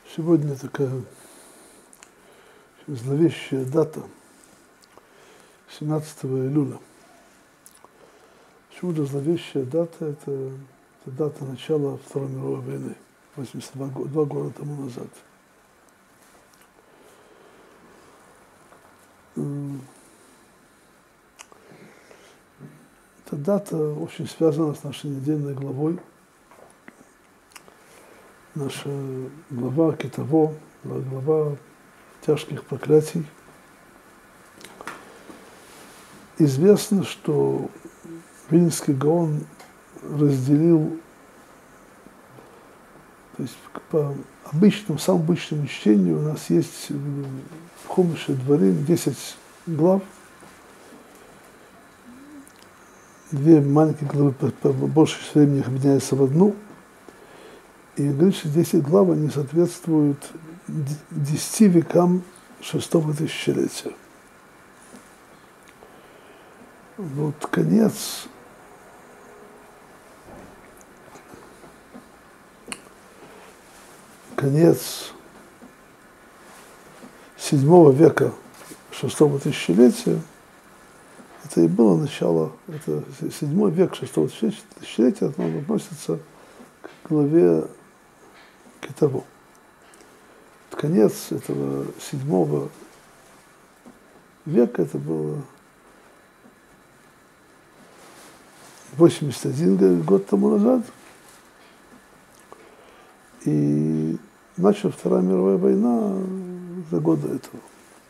Сегодня такая зловещая дата, 17 июля. Почему-то зловещая дата – это дата начала Второй мировой войны, 82 года тому назад. Эта дата очень связана с нашей недельной главой. Наша глава Китово, глава тяжких проклятий. Известно, что Вильнюсский Гаон разделил, то есть по самому обычному чтению у нас есть в Хумаше Дворим 10 глав, две маленькие главы по большей времени их объединяются в одну, и говорит, что 10 глав, они соответствуют 10 векам 6-го тысячелетия. Вот конец VII века 6-го тысячелетия, это и было начало, это 7 век 6-го тысячелетия, относится к главе Китово. Конец этого 7 века, это было 81 год тому назад, и началась Вторая мировая война за год до этого.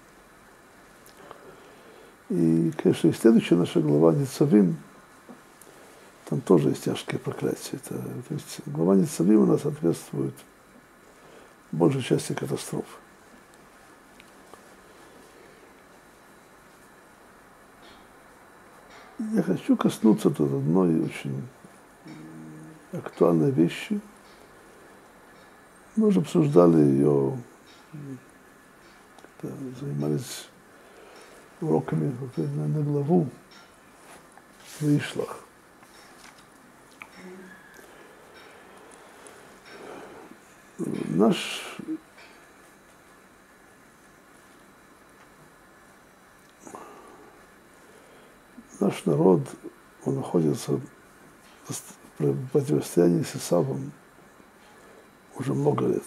И, конечно, и следующая наша глава Ницавим, там тоже есть тяжкие проклятия. То есть глава Ницавим у нас соответствует большей части катастроф. Я хочу коснуться тут одной очень актуальной вещи. Мы уже обсуждали ее, занимались уроками на главу Ваишлах. Наш народ, он находится в противостоянии с Исавом уже много лет.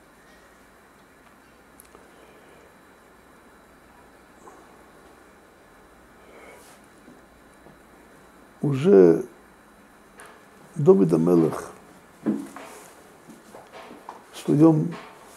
Уже Давид ха-Мелех в своем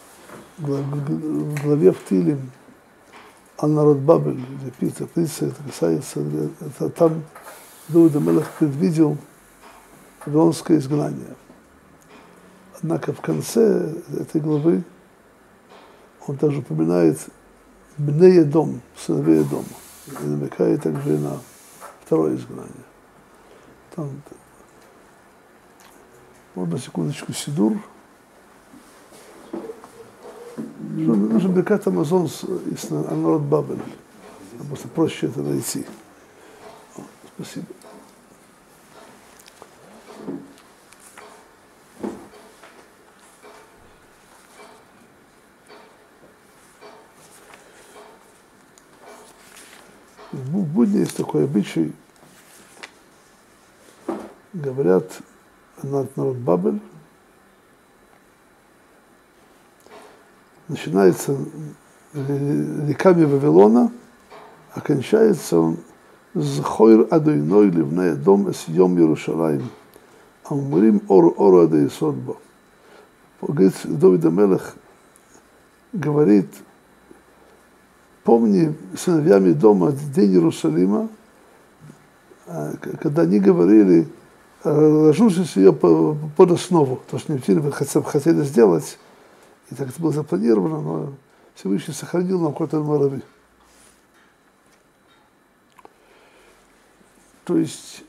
главе в Тилим «Ал народ Бабель», это касается, это там Давид ха-Мелех предвидел вавилонское изгнание. Однако в конце этой главы он также упоминает Бней Эдом, сыновей Эдома, и намекает также на второе изгнание. Там, вот на секундочку сидур. Нужен Беркат Амазон из народ Бабель. Просто проще это найти. Спасибо. В будни есть такой обычай, говорят, народ Бабель начинается реками Вавилона, а кончается он «Зхойр адойной ливней дом эс йом Иерушалаим, амурим ору адейсодбо». Говорит, Давид ха-Мелех говорит: помни сыновьями дома день Иерусалима, когда они говорили, разрушить ее под основу, то, что они хотели сделать, и так это было запланировано, но Всевышний сохранил нам какой-то Моraви. То есть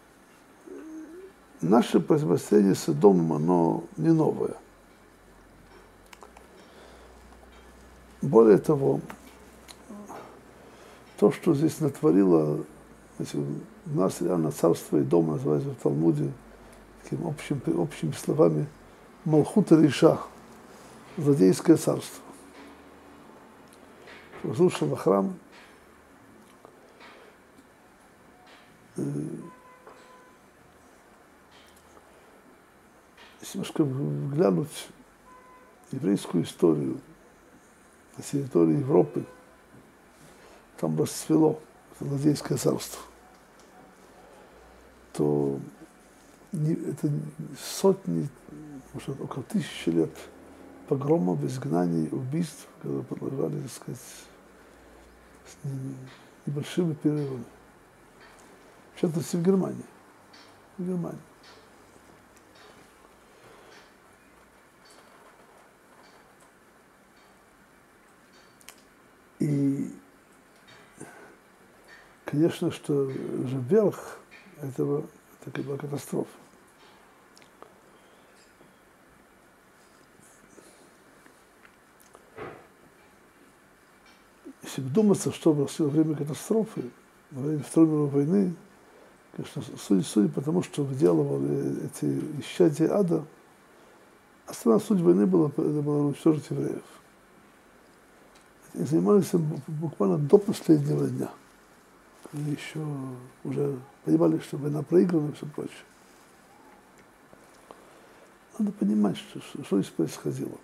наше противостояние с Эдомом, оно не новое. Более того, то, что здесь натворило, у нас реально царство Эдома называется в Талмуде такими общими словами Малхут Риша, злодейское царство. Разрушило храм, если немножко глянуть еврейскую историю на территории Европы, там расцвело это злодейское царство, то это сотни, может, около 1000 лет погромов, изгнаний, убийств, которые продолжали, так сказать, с небольшими перерывами. В частности, в Германии. В Германии. И, конечно, что же верх этого, это была катастрофа. Если вдуматься, что было во время катастрофы, во время Второй мировой войны, конечно, судя по тому, что выделывали эти исчадия ада, основная суть войны была уничтожить евреев. И занимались им буквально до последнего дня. Они еще уже понимали, что война проиграна и все прочее. Надо понимать, что здесь происходило.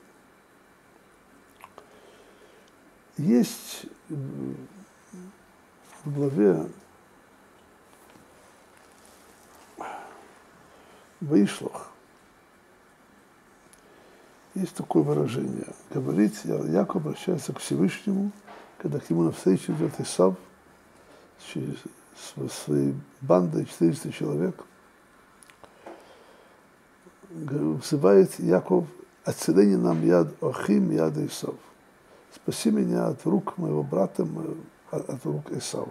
Есть в главе Ваишлах есть такое выражение. Говорит, Яков обращается к Всевышнему, когда к нему навстречу идет Исав с своей бандой 400 человек. Взывает Яков: «Отцелени нам яд Охим, яд Исав». Спаси меня от рук моего брата, от рук Исава.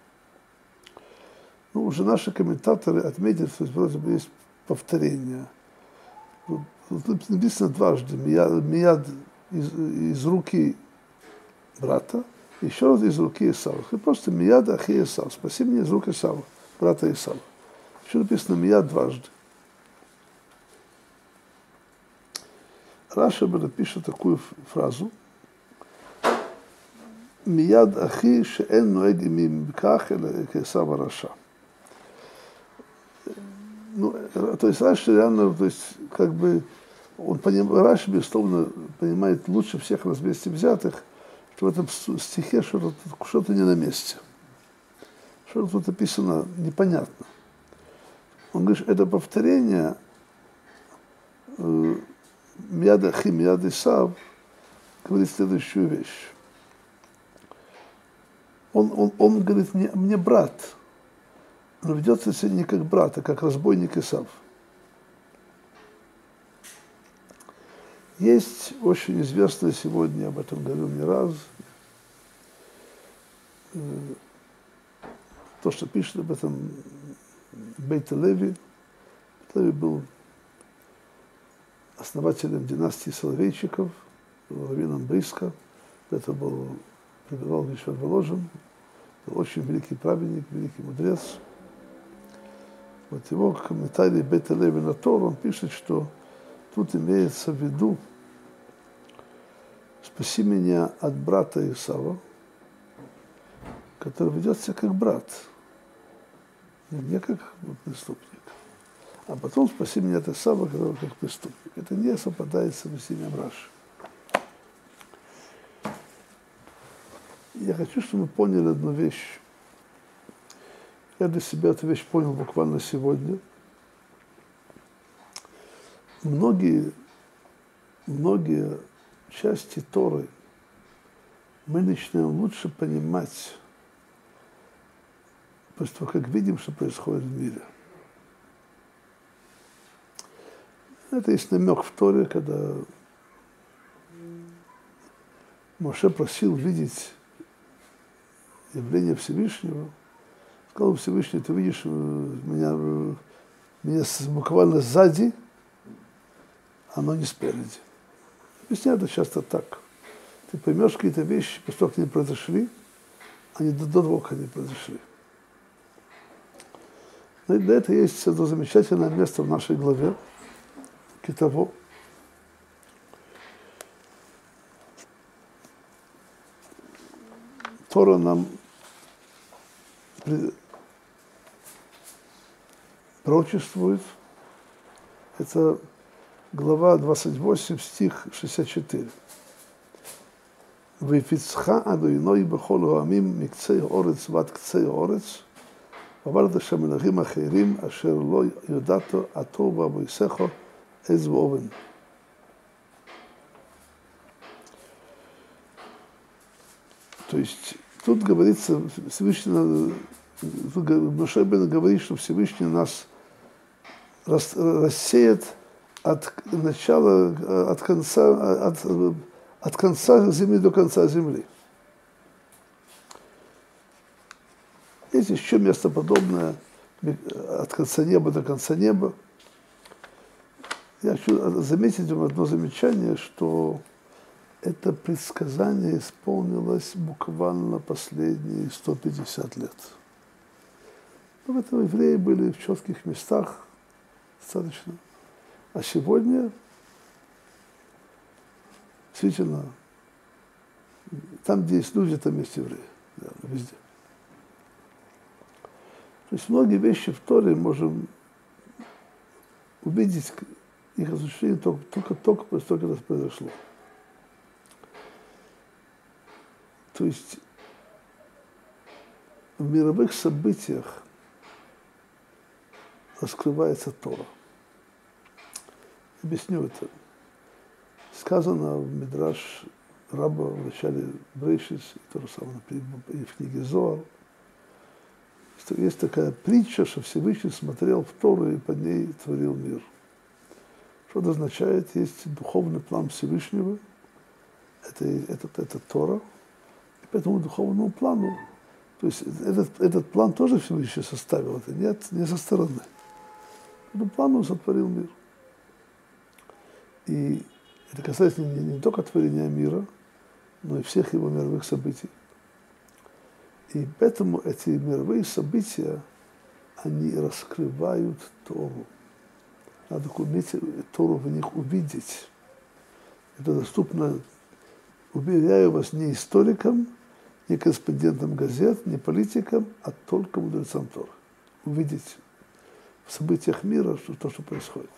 Ну, уже наши комментаторы отметили, что вроде бы есть повторение. Тут написано дважды: мияд из руки брата, еще раз из руки Исава. Просто мияд ахи Исав. Спаси меня из рук Исава, брата Исава. Еще написано мияд дважды. Раша пишет такую фразу: мияд ахи шеэн ноэг имим ках эле кесав раша. Ну, то есть Раши реально, то есть, как бы, Раши, безусловно, понимает лучше всех нас вместе взятых, что в этом стихе что-то не на месте. Что-то тут написано непонятно. Он говорит, это повторение мияд ахи, мияд Исав говорит следующую вещь. Он говорит, мне брат, но ведется себя не как брат, а как разбойник Исав. Есть очень известное сегодня, об этом говорил не раз, то, что пишет об этом Бейт Леви. Леви был основателем династии Соловейчиков, был раввином Бриска, это был пребывал в Ешват-Воложен, был очень великий праведник, великий мудрец. Вот его комментарий Бейт Леви на Тор, он пишет, что тут имеется в виду: спаси меня от брата Исава, который ведет себя как брат, не как преступник. А потом спаси меня от Исава, который как преступник. Это не совпадает с объяснением Раши. Я хочу, чтобы мы поняли одну вещь. Я для себя эту вещь понял буквально сегодня. Многие части Торы мы начинаем лучше понимать после того, как видим, что происходит в мире. Это есть намек в Торе, когда Моше просил видеть явление Всевышнего. Сказал Всевышний: ты видишь меня буквально сзади, оно не спереди. Объясняют это часто так. Ты поймешь какие-то вещи, после того, как они произошли, они до того, как они произошли. Но и для этого есть это замечательное место в нашей главе Китово. Тора нам пророчествует, это глава 28, стих 64. ויפיצך אדוני בכל העמים מקצה הארץ ועד קצה הארץ, ועברת שם מלכים אחרים אשר לא ידעת אתה ואבויסך עז ואובן. То есть тут говорится, Всевышний, Моше Рабейну говорит, что Всевышний нас рассеет от начала, от конца земли до конца земли. Есть еще место подобное, от конца неба до конца неба. Я хочу заметить вам одно замечание, что это предсказание исполнилось буквально последние 150 лет. Но в этом евреи были в четких местах достаточно. А сегодня действительно, там, где есть люди, там есть евреи. Да, везде. То есть многие вещи в Торе можем увидеть их осуществление только после того, как это произошло. То есть в мировых событиях раскрывается Тора. Объясню это. Сказано в Мидраш Раба в начале Брейшис, и то же самое и в книге Зоар. Есть такая притча, что Всевышний смотрел в Тору и по ней творил мир. Что это означает? Есть духовный план Всевышнего, это Тора. И по этому духовному плану, то есть этот план тоже Всевышний составил, это не со стороны. По этому плану он сотворил мир. И это касается не только творения мира, но и всех его мировых событий. И поэтому эти мировые события, они раскрывают Тору. Надо уметь Тору в них увидеть. Это доступно, уверяю вас, не историкам, не корреспондентам газет, не политикам, а только мудрецам Торы. Увидеть в событиях мира то, что происходит.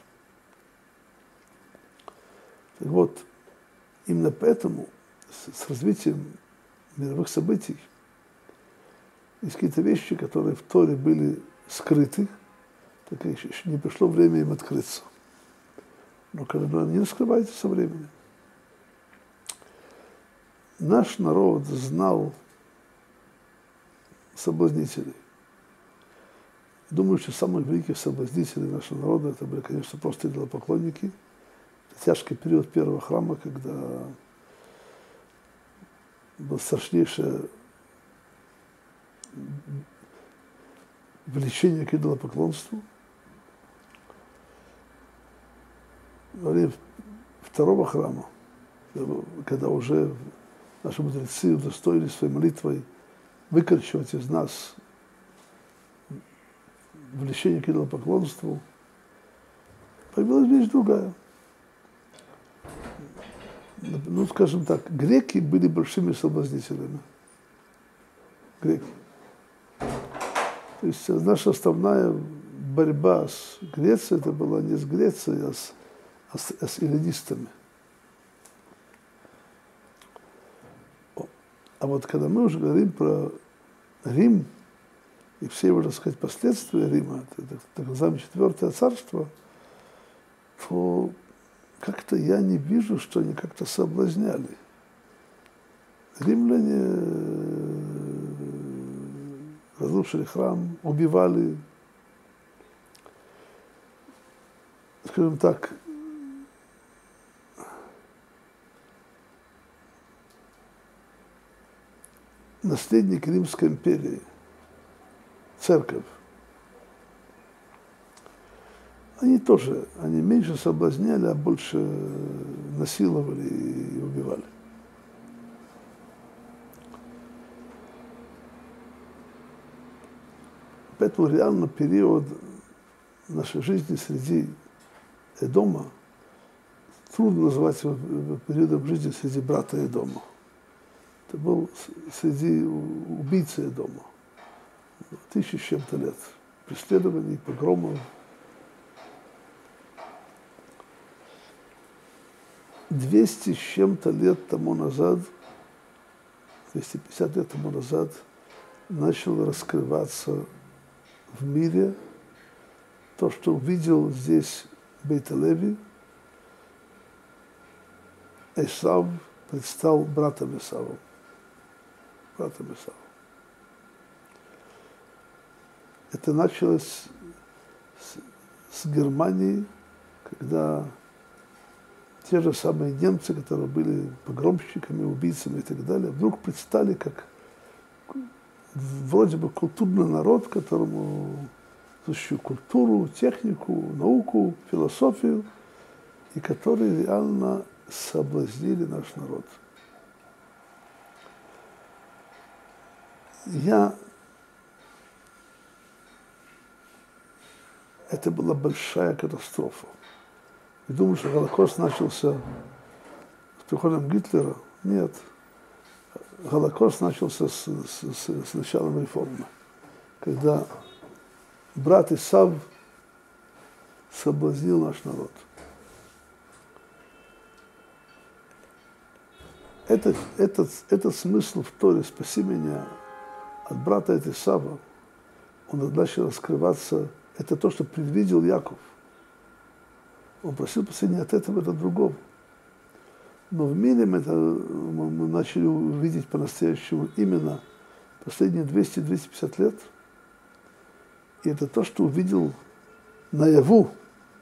Так вот, именно поэтому с развитием мировых событий есть какие-то вещи, которые в Торе были скрыты, так еще не пришло время им открыться. Но когда они раскрываются со временем. Наш народ знал соблазнителей. Думаю, что самые великие соблазнители нашего народа это были, конечно, просто идолопоклонники. Это тяжкий период первого храма, когда было страшнейшее влечение к идолопоклонству. Во время второго храма, когда уже наши мудрецы удостоились своей молитвой выкорчевать из нас влечение к идолопоклонству, появилась вещь другая. Ну, скажем так, греки были большими соблазнителями. Греки. То есть наша основная борьба с Грецией, это была не с Грецией, а с эллинистами. А вот когда мы уже говорим про Рим и все его, так сказать, последствия Рима, это так называемое Четвертое царство, то как-то я не вижу, что они как-то соблазняли. Римляне разрушили храм, убивали, скажем так, наследник Римской империи, церковь. Они меньше соблазняли, а больше насиловали и убивали. Поэтому реально период нашей жизни среди Эдома трудно называть его периодом жизни среди брата Эдома. Это был среди убийцы дома. 1000 с чем-то лет. Преследований, погромов. 200 с чем-то лет тому назад, 250 лет тому назад, начало раскрываться в мире то, что увидел здесь Бейт-Леви. Исав предстал братом Исавом. Это началось с Германии, когда те же самые немцы, которые были погромщиками, убийцами и так далее, вдруг предстали как вроде бы культурный народ, которому изучил культуру, технику, науку, философию, и которые реально соблазнили наш народ. Это была большая катастрофа. Я думаю, что Голокост начался с приходом Гитлера. Нет. Голокост начался с началом реформы, когда брат Исав соблазнил наш народ. Этот смысл в Торе «Спаси меня от брата от Исава», он начал раскрываться. Это то, что предвидел Яков. Он просил спасения от этого и от другого. Но в мире мы начали увидеть по-настоящему именно последние 200-250 лет. И это то, что увидел наяву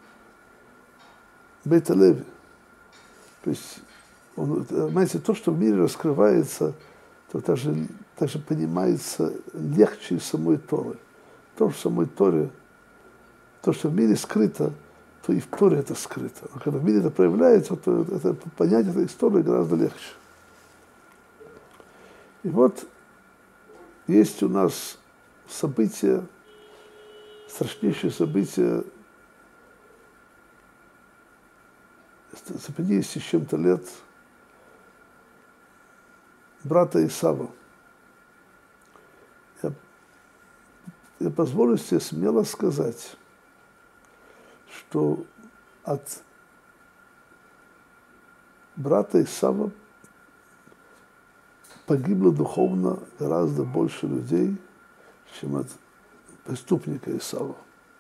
Бейт-Леви. То есть, знаете, то, что в мире раскрывается, то также понимается легче самой Торы. То, что в самой Торе, то, что в мире скрыто, то и в Торе это скрыто. Но когда в мире это проявляется, то это понять эту историю гораздо легче. И вот есть у нас события, страшнейшие события за 50 с чем-то лет брата Исава. Я позволю себе смело сказать, что от брата Исава погибло духовно гораздо больше людей, чем от преступника Исава.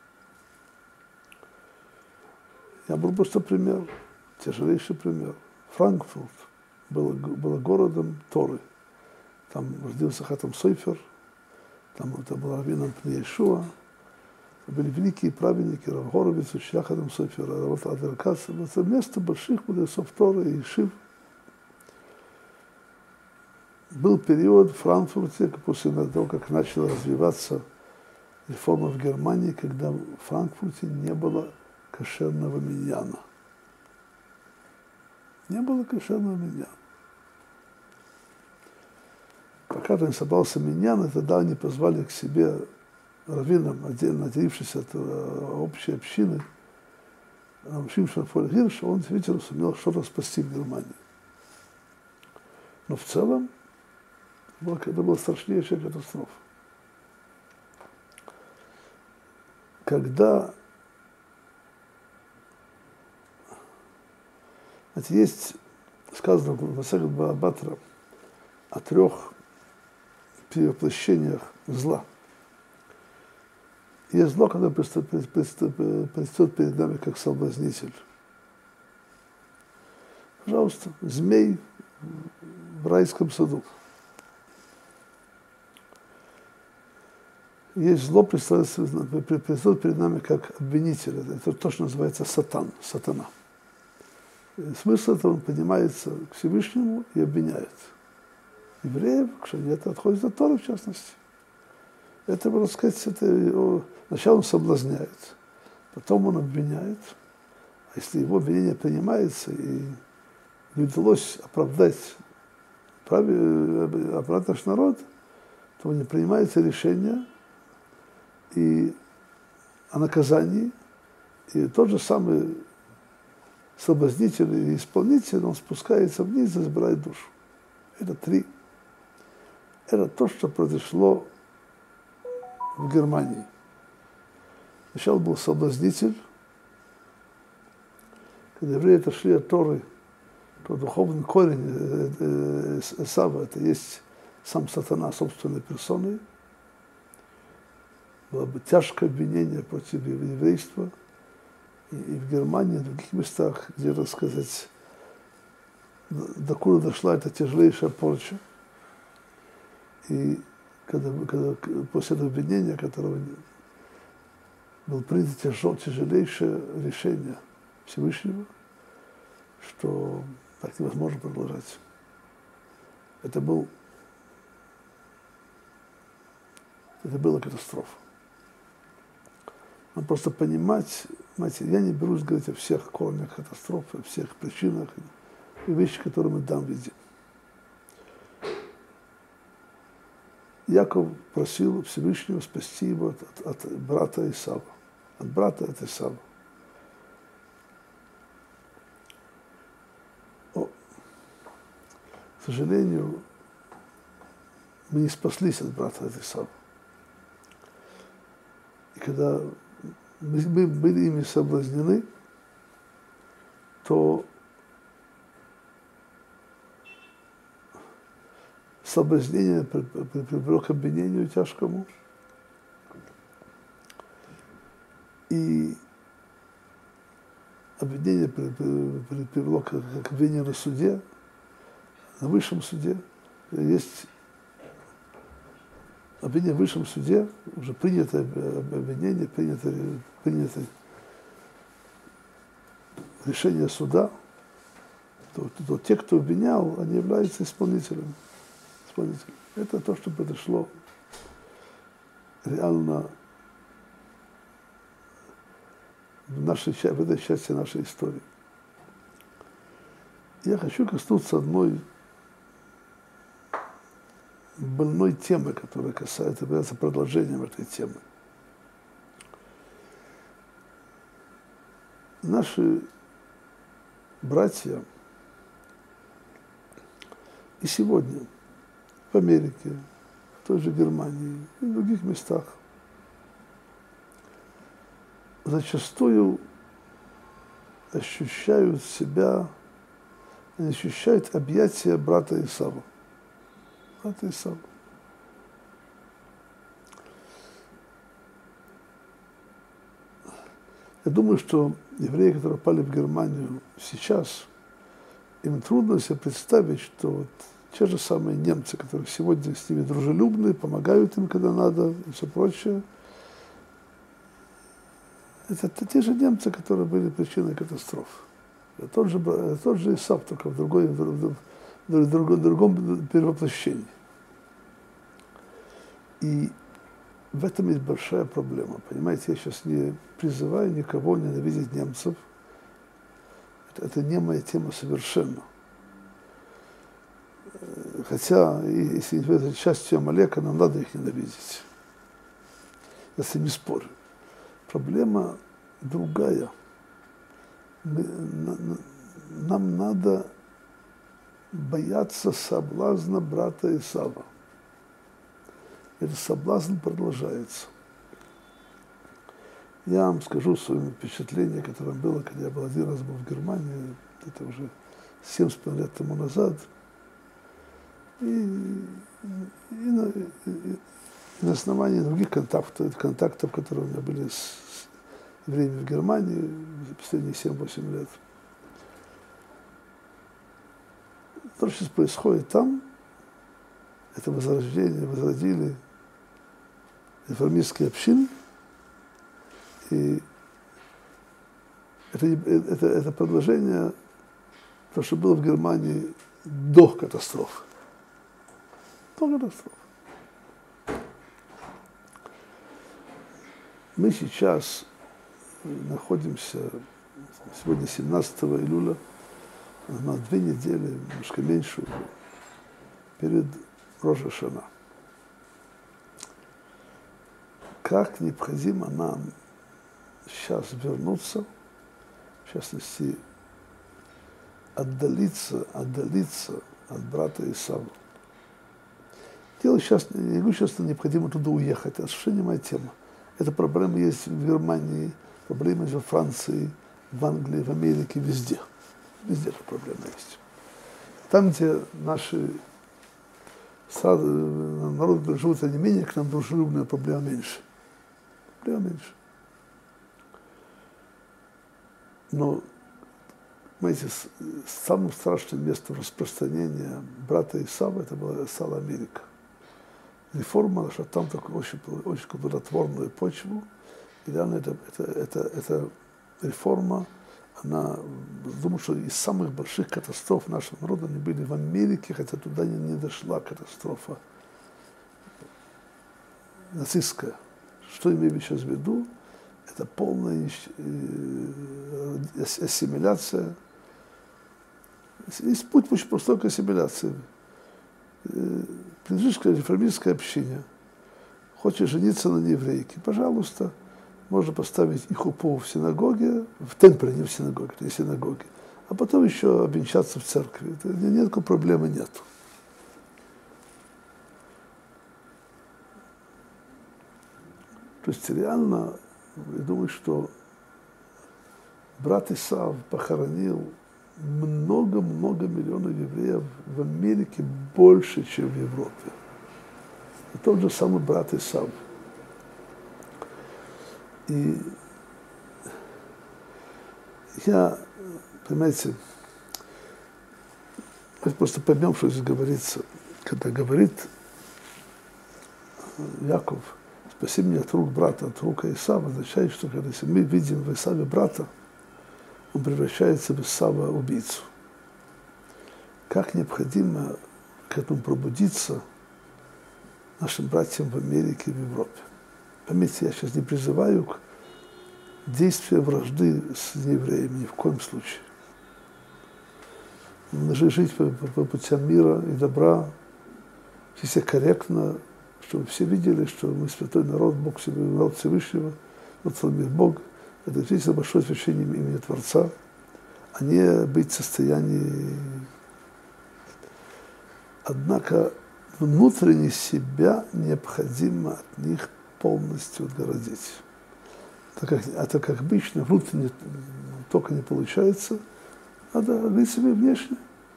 Я был просто пример, тяжелейший пример. Франкфурт был городом Торы. Там родился Хатам Софер, там это был раввином Иешуа. Были великие праведники, Рав Горовиц, учителя Хатам Софера, Рав Адер Кац. Это место больших мудрецов Торы и Ешив. Был период в Франкфурте, после того, как начала развиваться реформа в Германии, когда в Франкфурте не было кошерного миньяна. Не было кошерного миньяна. Пока не собрался миньян, и тогда они позвали к себе раввинам, отдельно отделившись от общей общины, Шимшон фон Гирш, он действительно сумел что-то спасти в Германии. Но в целом это была страшнейшая катастрофа. Когда есть сказано в Масехет Баба-Батра о 3 перевоплощениях зла. Есть зло, которое предстает перед нами как соблазнитель. Пожалуйста, змей в райском саду. Есть зло, предстает перед нами как обвинитель. Это то, что называется сатана. И смысл этого он поднимается к Всевышнему и обвиняет евреев, что они это отходят от Торы, в частности. Это, можно сказать, сначала он соблазняет, потом он обвиняет. А если его обвинение принимается и не удалось оправдать наш народ, то не принимается решение о наказании, и тот же самый соблазнитель и исполнитель, он спускается вниз и забирает душу. Это 3 это то, что произошло в Германии. Сначала был соблазнитель, когда евреи отошли от Торы, то духовный корень Эсава, это есть сам сатана собственной персоной. Было бы тяжкое обвинение против еврейства. И в Германии, и в других местах, где, так сказать, докуда дошла эта тяжелейшая порча. И когда после этого обвинения, которого было принято тяжелейшее решение Всевышнего, что так невозможно продолжать. Это была катастрофа. Надо просто понимать, знаете, я не берусь говорить о всех корнях катастрофы, о всех причинах и вещи, которые мы там видим. Яков просил Всевышнего спасти его от брата Исава, от брата от Исава. К сожалению, мы не спаслись от брата от Исава. И когда мы были ими соблазнены, то соблазнение привело к обвинению тяжкому. И обвинение привело к обвинению на суде, на высшем суде. Есть обвинение в высшем суде, уже принято обвинение, принято решение суда, то те, кто обвинял, они являются исполнителями. Это то, что произошло реально в этой части нашей истории. Я хочу коснуться одной больной темы, которая является продолжением этой темы. Наши братья и сегодня в Америке, в той же Германии и в других местах зачастую ощущают себя, они ощущают объятия брата Исава. Брата Исава. Я думаю, что евреи, которые попали в Германию сейчас, им трудно себе представить, что вот те же самые немцы, которые сегодня с ними дружелюбны, помогают им, когда надо, и все прочее, это те же немцы, которые были причиной катастроф. Это тот же Исав, только в другом перевоплощении. И в этом есть большая проблема. Понимаете, я сейчас не призываю никого ненавидеть немцев. Это не моя тема совершенно. Хотя, если это частью Амалека, нам надо их ненавидеть. Я с ними не спорю. Проблема другая. Нам надо бояться соблазна брата Исава. Этот соблазн продолжается. Я вам скажу свое впечатление, которое было, когда я был один раз в Германии, это уже 7,5 лет тому назад. И на основании других контактов, которые у меня были с евреями в Германии за последние 7-8 лет. То, что сейчас происходит там, это возродили реформистские общины, и это продолжение, то, что было в Германии до катастрофы. До катастрофы. Мы сейчас находимся, сегодня 17 июля, на 2 недели, немножко меньше уже, перед Рош ха-Шана. Как необходимо нам сейчас вернуться, в частности, отдалиться от брата Исава. Дело сейчас, я не говорю, сейчас необходимо туда уехать, это совершенно не моя тема. Эта проблема есть в Германии, проблема есть во Франции, в Англии, в Америке, везде. Везде эта проблема есть. Там, где наши народы живут, они менее, к нам дружелюбная проблема меньше. Проблема меньше. Но, понимаете, самым страшным местом распространения брата Исава это стала Америка. Реформа нашла там такую очень плодотворную почву. И реально эта реформа, она, думаю, что из самых больших катастроф нашего народа они были в Америке, хотя туда не дошла катастрофа нацистская. Что имею сейчас в виду? Это полная ассимиляция. Есть путь очень простой к ассимиляции. Принадлежишь к реформистской общине, хочешь жениться на нееврейке, пожалуйста, можно поставить и хупу в синагоге, в темпле, не в синагоге, не в синагоге, а потом еще обвенчаться в церкви. Никакой проблемы нет. То есть реально, я думаю, что брат Исав похоронил много-много миллионов евреев в Америке больше, чем в Европе. И тот же самый брат Исав. И я, понимаете, мы просто поймем, что здесь говорится. Когда говорит Яков, спаси меня от рук брата, от рук Исава, означает, что когда если мы видим в Исаве брата, он превращается в Исава убийцу. Как необходимо к этому пробудиться нашим братьям в Америке и в Европе. Пометьте, я сейчас не призываю к действию вражды с неевреями, ни в коем случае. Мы должны жить по путям мира и добра, все корректно, чтобы все видели, что мы святой народ, Бог себе, народ Всевышнего, вот мир Бог. Это действительно большое священие имени Творца, а не быть в состоянии. Однако внутренне себя необходимо от них полностью отгородить. Так как обычно внутренне только не получается, надо говорить себе внешне.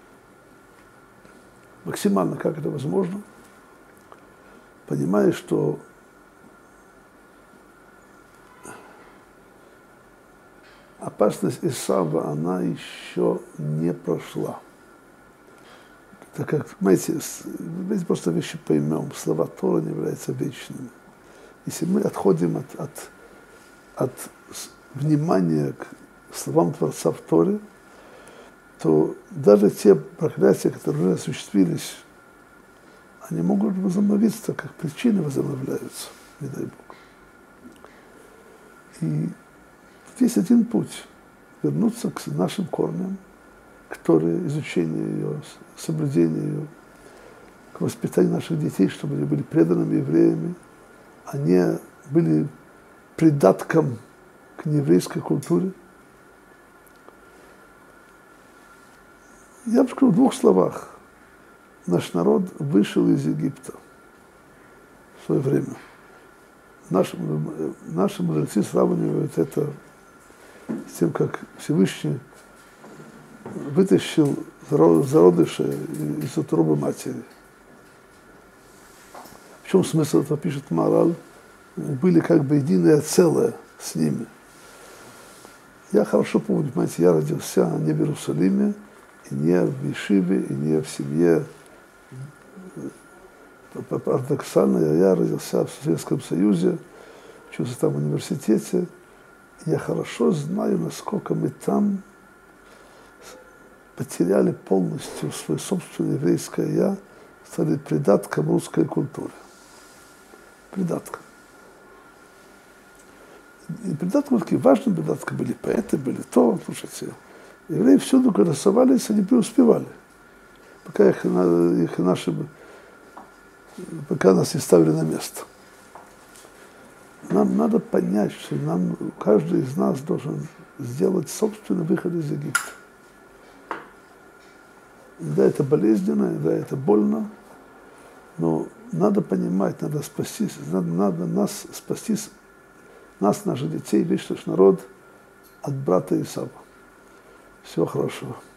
Максимально, как это возможно, понимая, что опасность Исава, она еще не прошла. Так как, понимаете, давайте просто вещи поймем, слова Тора не являются вечными. Если мы отходим от внимания к словам Творца в Торе, то даже те проклятия, которые уже осуществились, они могут возобновиться, как причины возобновляются, не дай Бог. И есть один путь – вернуться к нашим корням, к Торе, изучению ее, соблюдению ее, к воспитанию наших детей, чтобы они были преданными евреями, а не были придатком к нееврейской культуре. Я бы сказал в двух словах. Наш народ вышел из Египта в свое время. Наши мудрецы сравнивают это с тем, как Всевышний вытащил зародыша из утробы матери. В чем смысл этого, пишет Маораль? Были как бы единое целое с ними. Я хорошо помню, понимаете, я родился не в Иерусалиме, и не в Ешиве, и не в семье ортодоксальной, я родился в Советском Союзе, учился там в университете. Я хорошо знаю, насколько мы там потеряли полностью свое собственное еврейское «я», стали придатком русской культуры. Придатком. И придатком, такие важные придатки были поэты, были то, слушайте. Евреи всюду, когда совались, они преуспевали. Пока пока нас не ставили на место. Нам надо понять, что каждый из нас должен сделать собственный выход из Египта. Да, это болезненно, да, это больно, но надо понимать, надо спастись, надо нас спасти, нас, наших детей, весь наш народ от брата Исава. Всего хорошего.